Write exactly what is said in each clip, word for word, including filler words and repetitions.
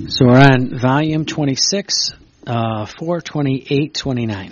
So we're on volume twenty-six, uh, four twenty-eight twenty-nine.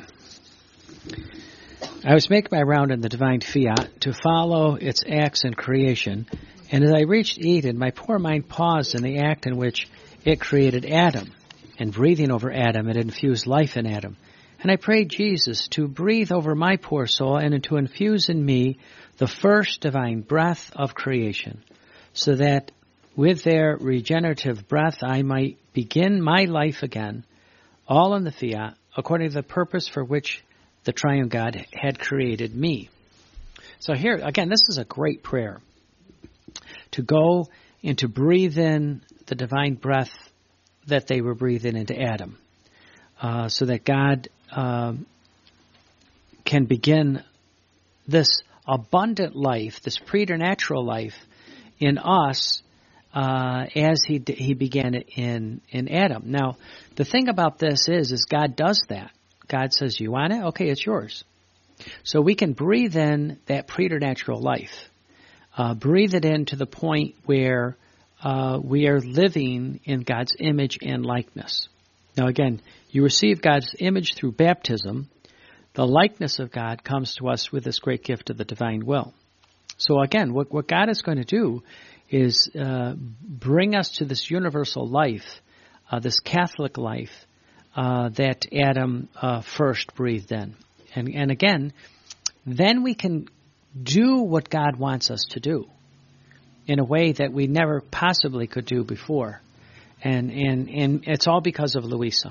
I was making my round in the divine fiat to follow its acts in creation, and as I reached Eden, my poor mind paused in the act in which it created Adam, and breathing over Adam, it infused life in Adam. And I prayed Jesus to breathe over my poor soul and to infuse in me the first divine breath of creation, so that with their regenerative breath I might begin my life again, all in the fiat, according to the purpose for which the triune God had created me. So here, again, this is a great prayer, to go and to breathe in the divine breath that they were breathing into Adam, uh, so that God um, can begin this abundant life, this preternatural life in us, Uh, as he he began it in, in Adam. Now, the thing about this is, is God does that. God says, you want it? Okay, it's yours. So we can breathe in that preternatural life. Uh, breathe it in to the point where uh, we are living in God's image and likeness. Now, again, you receive God's image through baptism. The likeness of God comes to us with this great gift of the divine will. So again, what, what God is going to do is uh, bring us to this universal life, uh, this Catholic life uh, that Adam uh, first breathed in. And, and again, then we can do what God wants us to do in a way that we never possibly could do before. And, and, and it's all because of Louisa.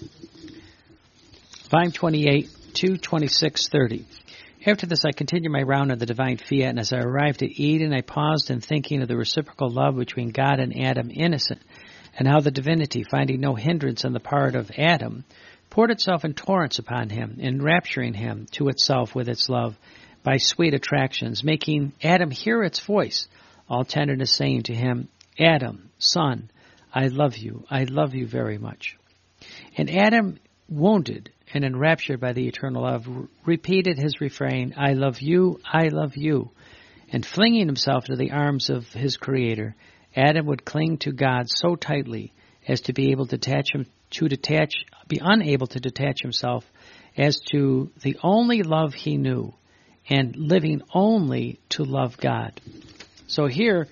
Volume twenty-eight, two twenty-six thirty. After this, I continued my round of the divine fiat, and as I arrived at Eden, I paused in thinking of the reciprocal love between God and Adam innocent, and how the divinity, finding no hindrance on the part of Adam, poured itself in torrents upon him, enrapturing him to itself with its love by sweet attractions, making Adam hear its voice, all tenderness, saying to him, Adam, son, I love you, I love you very much. And Adam, wounded and enraptured by the eternal love, repeated his refrain, I love you, I love you. And flinging himself into the arms of his Creator, Adam would cling to God so tightly as to be able to detach him, to detach, be unable to detach himself as to the only love he knew, and living only to love God. So here,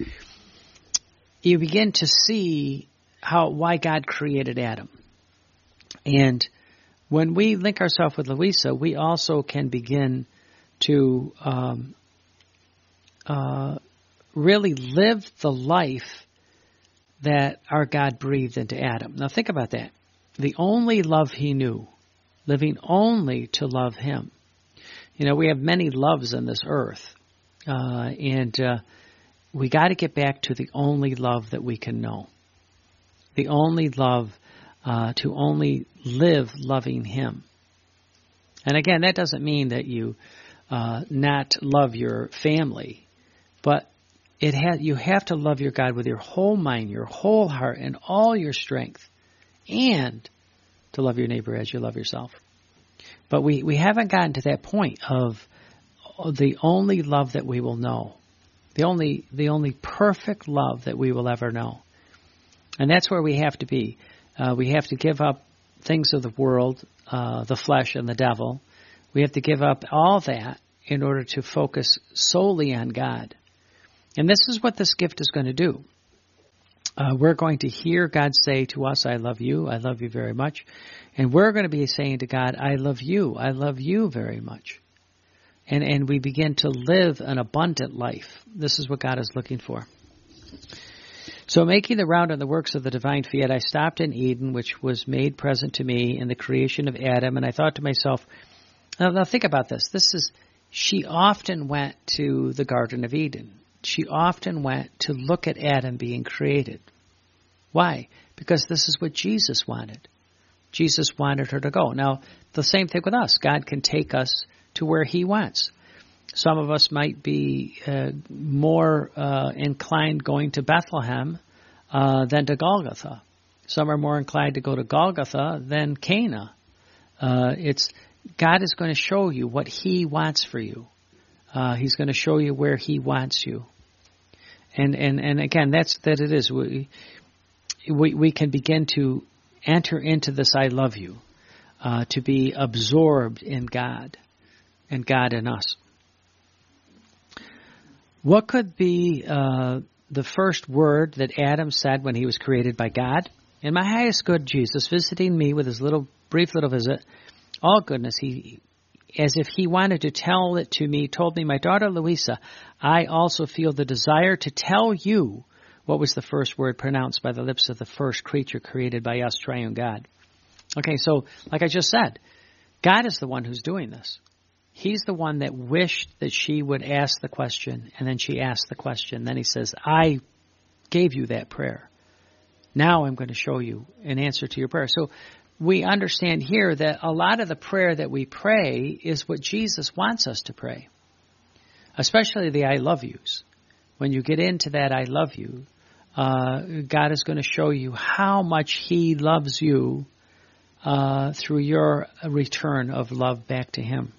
you begin to see how why God created Adam. And when we link ourselves with Louisa, we also can begin to um, uh, really live the life that our God breathed into Adam. Now think about that. The only love he knew, living only to love him. You know, we have many loves on this earth, uh, and uh, we got to get back to the only love that we can know. The only love Uh, to only live loving him. And again, that doesn't mean that you uh, not love your family, but it ha- you have to love your God with your whole mind, your whole heart, and all your strength, and to love your neighbor as you love yourself. But we, we haven't gotten to that point of the only love that we will know, the only the only perfect love that we will ever know. And that's where we have to be. Uh, we have to give up things of the world, uh, the flesh and the devil. We have to give up all that in order to focus solely on God. And this is what this gift is going to do. Uh, we're going to hear God say to us, I love you, I love you very much. And we're going to be saying to God, I love you, I love you very much. And, and we begin to live an abundant life. This is what God is looking for. So making the round on the works of the divine fiat, I stopped in Eden, which was made present to me in the creation of Adam, and I thought to myself, now, now think about this. This is, she often went to the Garden of Eden. She often went to look at Adam being created. Why? Because this is what Jesus wanted. Jesus wanted her to go. Now, the same thing with us. God can take us to where he wants. Some of us might be uh, more uh, inclined going to Bethlehem uh, than to Golgotha. Some are more inclined to go to Golgotha than Cana. Uh, it's God is going to show you what he wants for you. Uh, he's going to show you where he wants you. And and, and again, that's that it is. We, we, we can begin to enter into this I love you, uh, to be absorbed in God and God in us. What could be uh, the first word that Adam said when he was created by God? In my highest good, Jesus, visiting me with his little brief little visit, all goodness, he, as if he wanted to tell it to me, told me, my daughter Louisa, I also feel the desire to tell you what was the first word pronounced by the lips of the first creature created by us, triune God. Okay, so like I just said, God is the one who's doing this. He's the one that wished that she would ask the question, and then she asked the question. Then he says, I gave you that prayer. Now I'm going to show you an answer to your prayer. So we understand here that a lot of the prayer that we pray is what Jesus wants us to pray, especially the I love yous. When you get into that I love you, uh, God is going to show you how much he loves you uh, through your return of love back to him.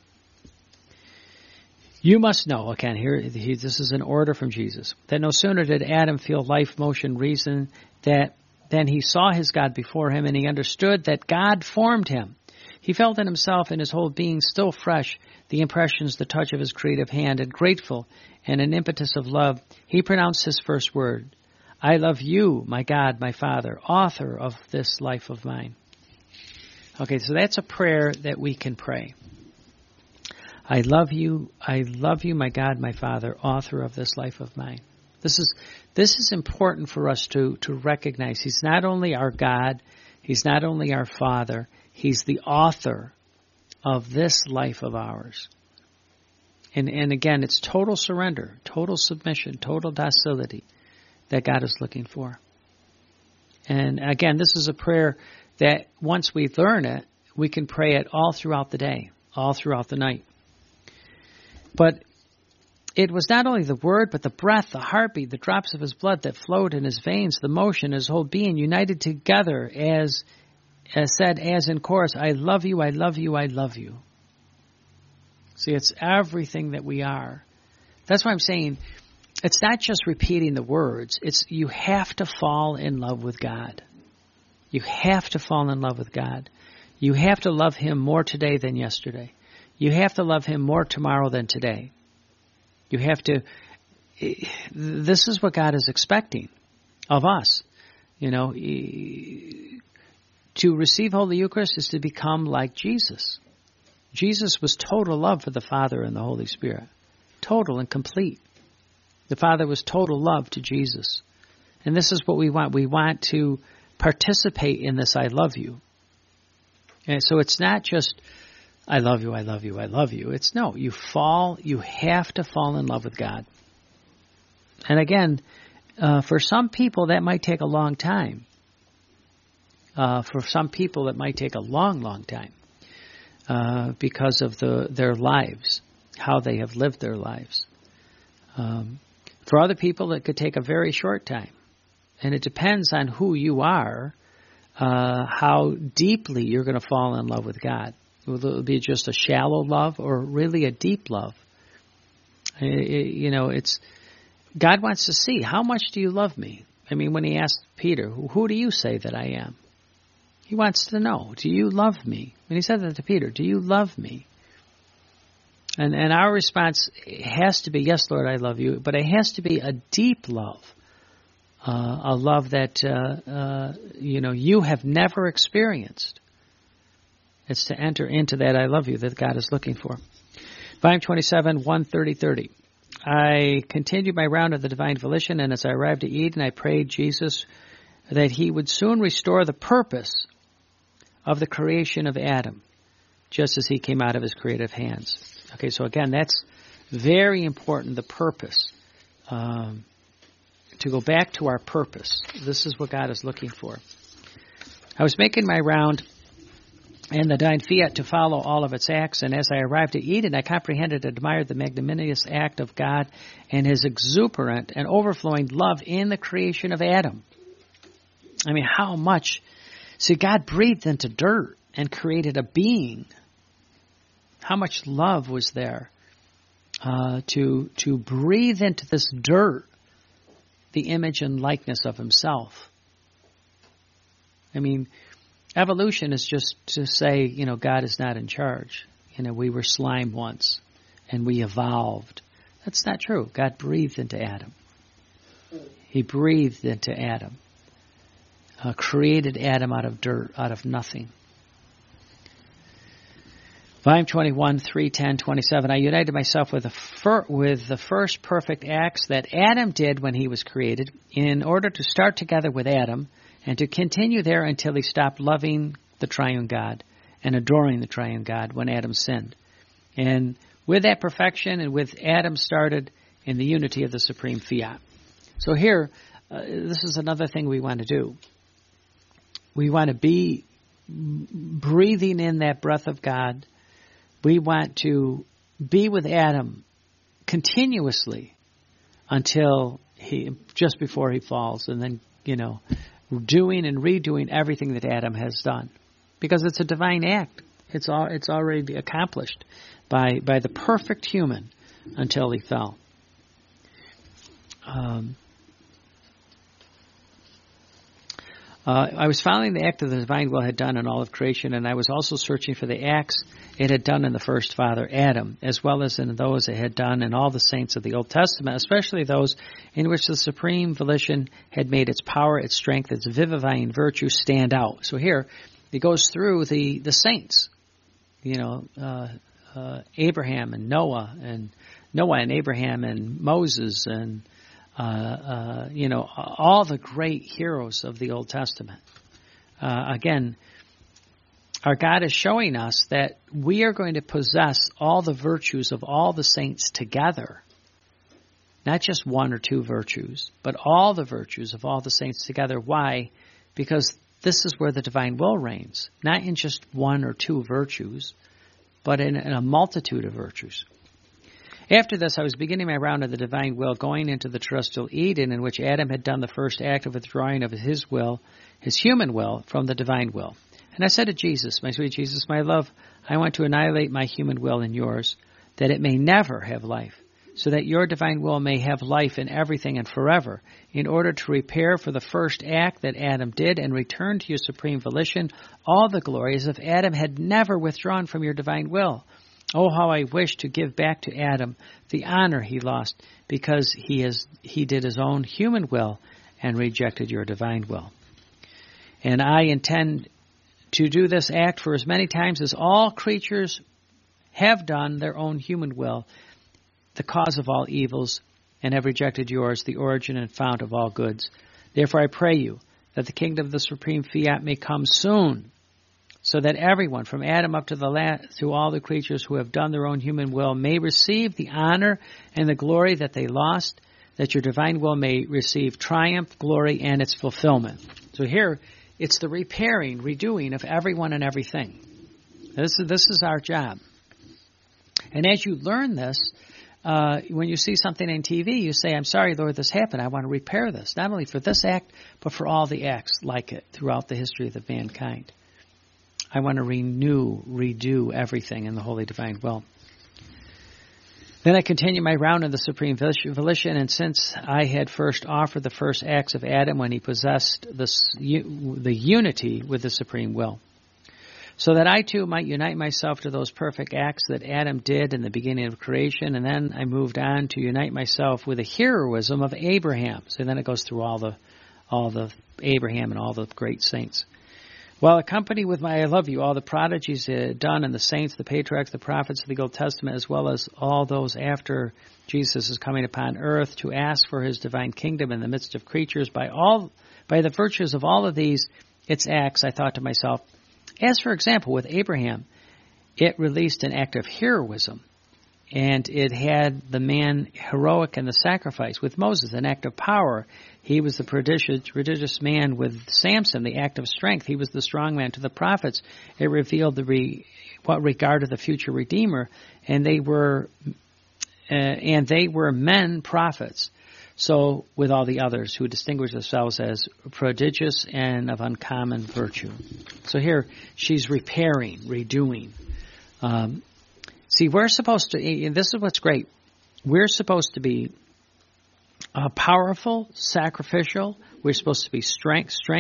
You must know, again, here, he, this is an order from Jesus, that no sooner did Adam feel life, motion, reason, that then he saw his God before him, and he understood that God formed him. He felt in himself and his whole being still fresh the impressions, the touch of his creative hand, and grateful and an impetus of love, he pronounced his first word, I love you, my God, my Father, author of this life of mine. Okay, so that's a prayer that we can pray. I love you, I love you, my God, my Father, author of this life of mine. This is this is important for us to, to recognize. He's not only our God, he's not only our Father, he's the author of this life of ours. And and again, it's total surrender, total submission, total docility that God is looking for. And again, this is a prayer that once we learn it, we can pray it all throughout the day, all throughout the night. But it was not only the word, but the breath, the heartbeat, the drops of his blood that flowed in his veins, the motion, his whole being, united together as, as said, as in chorus, I love you, I love you, I love you. See, it's everything that we are. That's why I'm saying it's not just repeating the words. It's you have to fall in love with God. You have to fall in love with God. You have to love him more today than yesterday. You have to love him more tomorrow than today. You have to, this is what God is expecting of us. You know, to receive Holy Eucharist is to become like Jesus. Jesus was total love for the Father and the Holy Spirit. Total and complete. The Father was total love to Jesus. And this is what we want. We want to participate in this I love you. And so it's not just I love you, I love you, I love you. It's no, you fall, you have to fall in love with God. And again, uh, for some people that might take a long time. Uh, for some people it might take a long, long time uh, because of the their lives, how they have lived their lives. Um, for other people it could take a very short time. And it depends on who you are, uh, how deeply you're going to fall in love with God. Will it be just a shallow love or really a deep love? It, it, you know, it's God wants to see, how much do you love me? I mean, when he asked Peter, who, who do you say that I am? He wants to know, do you love me? When he said that to Peter, do you love me? And and our response has to be, yes, Lord, I love you, but it has to be a deep love, uh, a love that, uh, uh, you know, you have never experienced. It's to enter into that I love you that God is looking for. Volume twenty-seven, one thirty thirty. I continued my round of the divine volition, and as I arrived at Eden, I prayed Jesus that he would soon restore the purpose of the creation of Adam, just as he came out of his creative hands. Okay, so again, that's very important, the purpose. Um, to go back to our purpose. This is what God is looking for. I was making my round and the divine fiat to follow all of its acts, and as I arrived at Eden, I comprehended and admired the magnanimous act of God and his exuberant and overflowing love in the creation of Adam. I mean, how much... See, God breathed into dirt and created a being. How much love was there uh, to to breathe into this dirt the image and likeness of himself. I mean, evolution is just to say, you know, God is not in charge. You know, we were slime once, and we evolved. That's not true. God breathed into Adam. He breathed into Adam. Uh, created Adam out of dirt, out of nothing. Volume twenty-one, three, ten, twenty-seven. I united myself with the, fir- with the first perfect acts that Adam did when he was created in order to start together with Adam and to continue there until he stopped loving the triune God and adoring the triune God when Adam sinned. And with that perfection and with Adam started in the unity of the supreme fiat. So here, uh, this is another thing we want to do. We want to be breathing in that breath of God. We want to be with Adam continuously until he, just before he falls, and then, you know, doing and redoing everything that Adam has done. Because it's a divine act. It's all, it's already accomplished by, by the perfect human until he fell. Um, Uh, I was following the act that the divine will had done in all of creation, and I was also searching for the acts it had done in the first father, Adam, as well as in those it had done in all the saints of the Old Testament, especially those in which the supreme volition had made its power, its strength, its vivifying virtue stand out. So here, it goes through the, the saints, you know, uh, uh, Abraham and Noah, and Noah and Abraham and Moses and Uh, uh, you know, all the great heroes of the Old Testament. Uh, again, our God is showing us that we are going to possess all the virtues of all the saints together. Not just one or two virtues, but all the virtues of all the saints together. Why? Because this is where the divine will reigns. Not in just one or two virtues, but in, in a multitude of virtues. After this, I was beginning my round of the divine will, going into the terrestrial Eden, in which Adam had done the first act of withdrawing of his will, his human will, from the divine will. And I said to Jesus, my sweet Jesus, my love, I want to annihilate my human will in yours, that it may never have life, so that your divine will may have life in everything and forever, in order to repair for the first act that Adam did and return to your supreme volition all the glory as if Adam had never withdrawn from your divine will. Oh, how I wish to give back to Adam the honor he lost because he has he did his own human will and rejected your divine will. And I intend to do this act for as many times as all creatures have done their own human will, the cause of all evils, and have rejected yours, the origin and fount of all goods. Therefore I pray you that the kingdom of the supreme fiat may come soon, so that everyone, from Adam up to the last, to all the creatures who have done their own human will, may receive the honor and the glory that they lost, that your divine will may receive triumph, glory, and its fulfillment. So here, it's the repairing, redoing of everyone and everything. This is, this is our job. And as you learn this, uh, when you see something on T V, you say, I'm sorry, Lord, this happened. I want to repair this, not only for this act, but for all the acts like it throughout the history of the mankind. I want to renew, redo everything in the holy divine will. Then I continue my round of the supreme volition, and since I had first offered the first acts of Adam when he possessed this, the unity with the supreme will, so that I too might unite myself to those perfect acts that Adam did in the beginning of creation, and then I moved on to unite myself with the heroism of Abraham. So then it goes through all the, all the Abraham and all the great saints. While accompanied with my I love you, all the prodigies uh, done and the saints, the patriarchs, the prophets of the Old Testament, as well as all those after Jesus is coming upon earth to ask for his divine kingdom in the midst of creatures, by all, by the virtues of all of these, its acts, I thought to myself, as for example, with Abraham, it released an act of heroism, and it had the man heroic in the sacrifice. With Moses, an act of power. He was the prodigious, prodigious man. With Samson, the act of strength. He was the strong man. To the prophets, it revealed the re, what regarded the future Redeemer, and they were uh, and they were men prophets. So with all the others who distinguished themselves as prodigious and of uncommon virtue. So here she's repairing, redoing. Um, See, we're supposed to, and this is what's great, we're supposed to be uh, powerful, sacrificial, we're supposed to be strength, strength,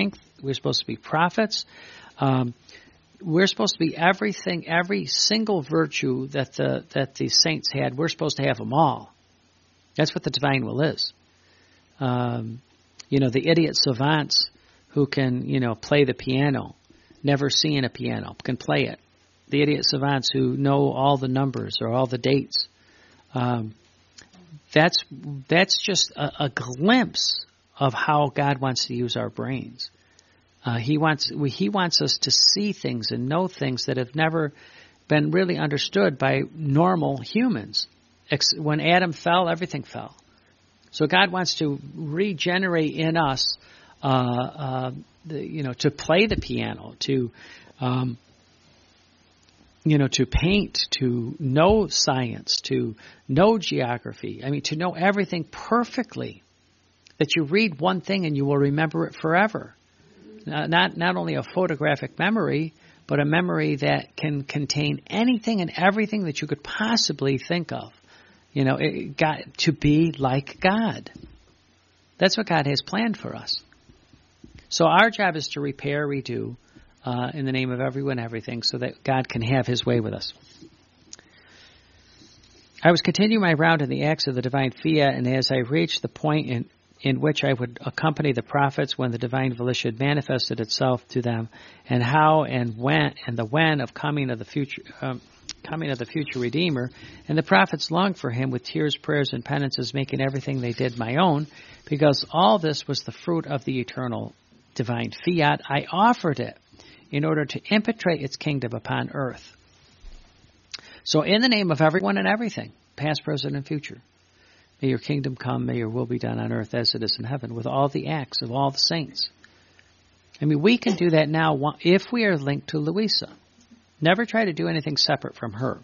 We're supposed to be prophets. Um, we're supposed to be everything, every single virtue that the that the saints had. We're supposed to have them all. That's what the divine will is. Um, you know, the idiot savants who can, you know, play the piano, never seeing a piano, can play it. The idiot savants who know all the numbers or all the dates. Um, that's that's just a, a glimpse of how God wants to use our brains. Uh, he wants he wants us to see things and know things that have never been really understood by normal humans. When Adam fell, everything fell. So God wants to regenerate in us, uh, uh, the, you know, to play the piano, to, um, you know, to paint, to know science, to know geography. I mean, to know everything perfectly. That you read one thing and you will remember it forever. Not not only a photographic memory, but a memory that can contain anything and everything that you could possibly think of. You know, it got to be like God. That's what God has planned for us. So our job is to repair, redo, uh, in the name of everyone, everything, so that God can have His way with us. I was continuing my round in the acts of the divine fiat, and as I reached the point in in which I would accompany the prophets when the divine volition manifested itself to them, and how and when and the when of coming of the future um, coming of the future Redeemer, and the prophets longed for him with tears, prayers, and penances, making everything they did my own, because all this was the fruit of the eternal divine fiat. I offered it in order to impetrate its kingdom upon earth. So in the name of everyone and everything, past, present, and future, may your kingdom come, may your will be done on earth as it is in heaven, with all the acts of all the saints. I mean, we can do that now if we are linked to Louisa. Never try to do anything separate from her.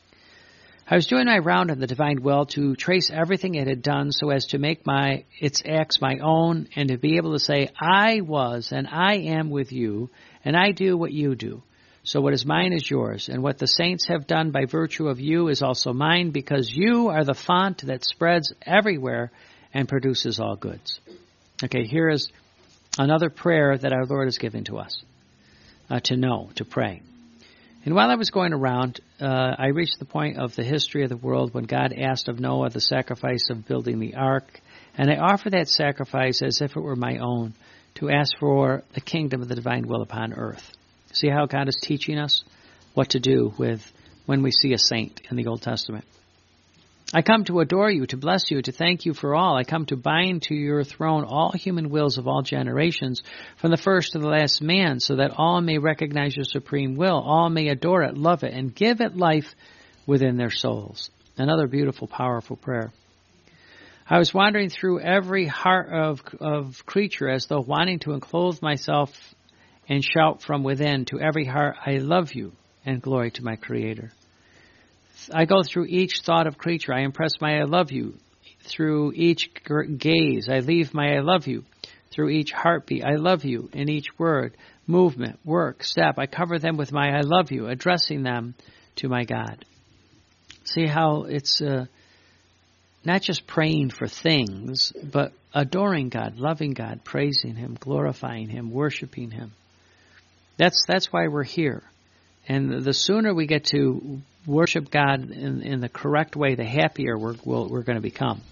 I was doing my round in the divine will to trace everything it had done so as to make my its acts my own, and to be able to say, I was and I am with you, and I do what you do. So what is mine is yours, and what the saints have done by virtue of you is also mine, because you are the font that spreads everywhere and produces all goods. Okay, here is another prayer that our Lord is giving to us, uh, to know, to pray. And while I was going around, uh, I reached the point of the history of the world when God asked of Noah the sacrifice of building the ark, and I offered that sacrifice as if it were my own, to ask for the kingdom of the divine will upon earth. See how God is teaching us what to do with when we see a saint in the Old Testament. I come to adore you, to bless you, to thank you for all. I come to bind to your throne all human wills of all generations, from the first to the last man, so that all may recognize your supreme will, all may adore it, love it, and give it life within their souls. Another beautiful, powerful prayer. I was wandering through every heart of, of creature as though wanting to enclose myself and shout from within to every heart, I love you, and glory to my Creator. I go through each thought of creature. I impress my I love you. Through each gaze, I leave my I love you. Through each heartbeat, I love you. In each word, movement, work, step, I cover them with my I love you, addressing them to my God. See how it's uh, not just praying for things, but adoring God, loving God, praising Him, glorifying Him, worshiping Him. That's that's why we're here. And the sooner we get to worship God in, in the correct way, the happier we're, we'll, we're going to become.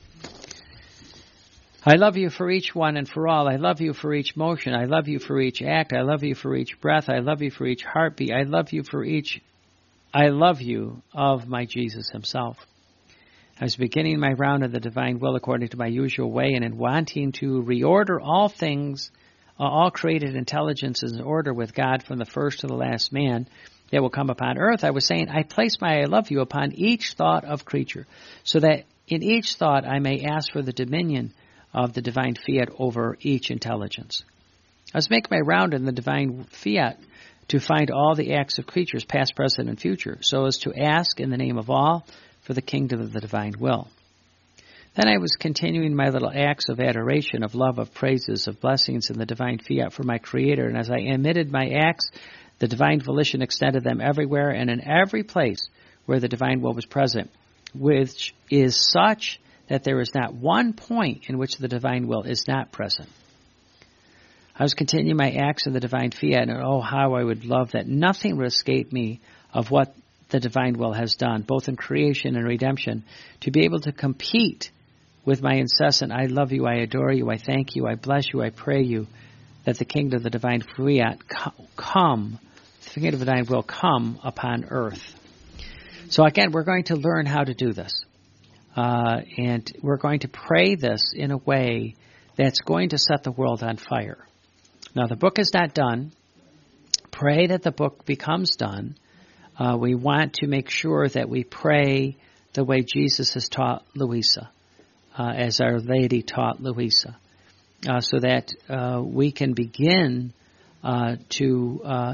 I love you for each one and for all. I love you for each motion. I love you for each act. I love you for each breath. I love you for each heartbeat. I love you for each I love you of my Jesus Himself. I was beginning my round of the divine will according to my usual way, and in wanting to reorder all things, uh, all created intelligences in order with God from the first to the last man that will come upon earth, I was saying, I place my I love you upon each thought of creature, so that in each thought I may ask for the dominion of the divine fiat over each intelligence. I was making my round in the divine fiat to find all the acts of creatures, past, present, and future, so as to ask in the name of all for the kingdom of the divine will. Then I was continuing my little acts of adoration, of love, of praises, of blessings in the divine fiat for my Creator, and as I emitted my acts, the divine volition extended them everywhere and in every place where the divine will was present, which is such that there is not one point in which the divine will is not present. I was continuing my acts of the divine fiat, and oh, how I would love that nothing would escape me of what the divine will has done, both in creation and redemption, to be able to compete with my incessant, I love you, I adore you, I thank you, I bless you, I pray you, that the kingdom of the divine fiat come, the kingdom of the divine will come upon earth. So again, we're going to learn how to do this. Uh, and we're going to pray this in a way that's going to set the world on fire. Now, the book is not done. Pray that the book becomes done. Uh, we want to make sure that we pray the way Jesus has taught Louisa, uh, as Our Lady taught Louisa, uh, so that uh, we can begin uh, to uh,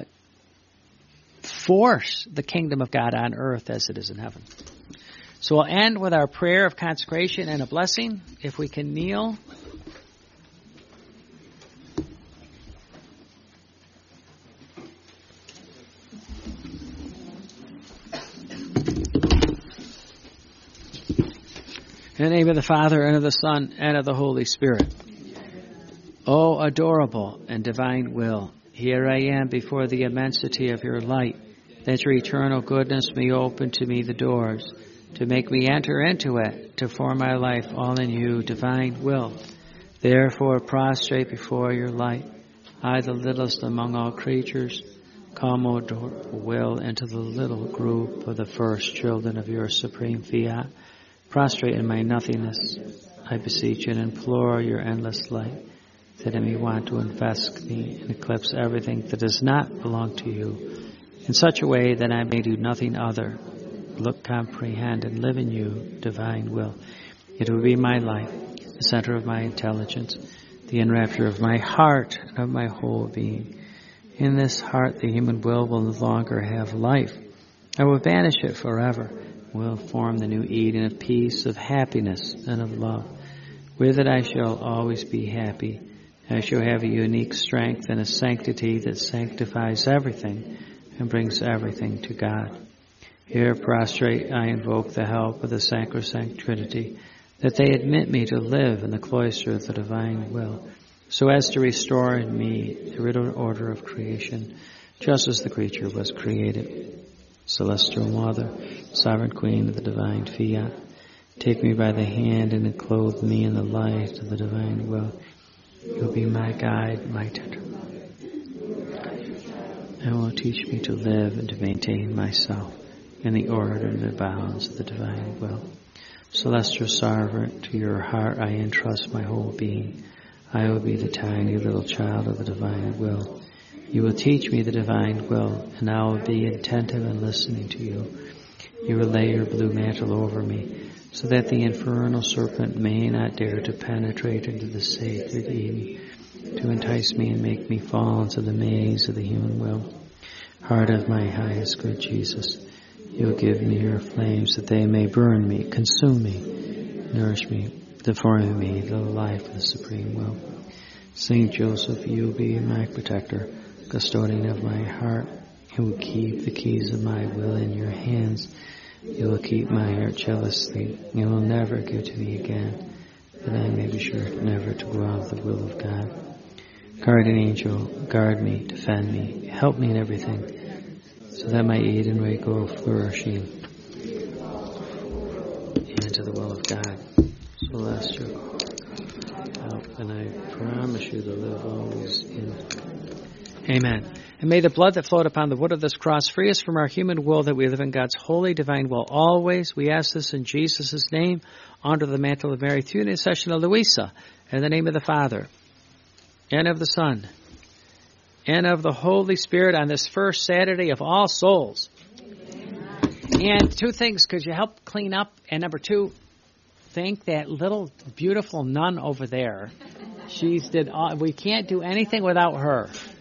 force the kingdom of God on earth as it is in heaven. So we'll end with our prayer of consecration and a blessing. If we can kneel. In the name of the Father, and of the Son, and of the Holy Spirit. O adorable and divine will, here I am before the immensity of your light, that your eternal goodness may open to me the doors, to make me enter into it, to form my life all in you, divine will. Therefore, prostrate before your light, I, the littlest among all creatures, come, O adorable will, into the little group of the first children of your supreme fiat. Prostrate in my nothingness, I beseech and implore your endless light, that it may want to invest me and eclipse everything that does not belong to you, in such a way that I may do nothing other, look, comprehend, and live in you, divine will. It will be my life, the center of my intelligence, the enrapture of my heart and of my whole being. In this heart the human will will no longer have life. I will banish it forever. Will form the new Eden of peace, of happiness, and of love. With it I shall always be happy. I shall have a unique strength and a sanctity that sanctifies everything and brings everything to God. Here, prostrate, I invoke the help of the Sacrosanct Trinity, that they admit me to live in the cloister of the divine will, so as to restore in me the written order of creation, just as the creature was created. Celestial Mother, Sovereign Queen of the divine fiat, take me by the hand and clothe me in the light of the divine will. You will be my guide, my tender mother, and will teach me to live and to maintain myself in the order and the bounds of the divine will. Celestial Sovereign, to your heart I entrust my whole being. I will be the tiny little child of the divine will. You will teach me the divine will, and I will be attentive and listening to you. You will lay your blue mantle over me, so that the infernal serpent may not dare to penetrate into the sacred Eden, to entice me and make me fall into the maze of the human will. Heart of my highest good Jesus, you will give me your flames, that they may burn me, consume me, nourish me, deform me to the life of the supreme will. Saint Joseph, you will be my protector, custodian of my heart. You will keep the keys of my will in your hands. You will keep my heart jealously. You will never give to me again, that I may be sure never to go out of the will of God. Guardian angel, guard me, defend me, help me in everything, so that my Eden may go flourishing into the will of God. Celestial help, and I promise you to live always in. Amen. And may the blood that flowed upon the wood of this cross free us from our human will, that we live in God's holy, divine will always. We ask this in Jesus' name, under the mantle of Mary, through the intercession of Louisa, in the name of the Father, and of the Son, and of the Holy Spirit, on this first Saturday of All Souls. Amen. And two things, could you help clean up? And number two, thank that little beautiful nun over there. She's did all, we can't do anything without her.